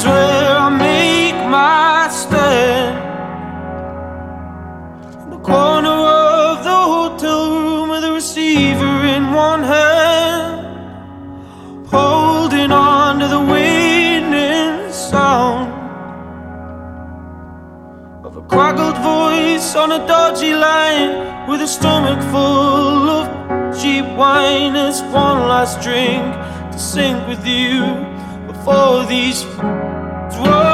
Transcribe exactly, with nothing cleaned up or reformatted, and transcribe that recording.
is where I make my stand. In the corner of the hotel room with a receiver in one hand, holding on to the waning sound of a crackled voice on a dodgy line, with a stomach full of cheap wine. It's one last drink to sink with you before these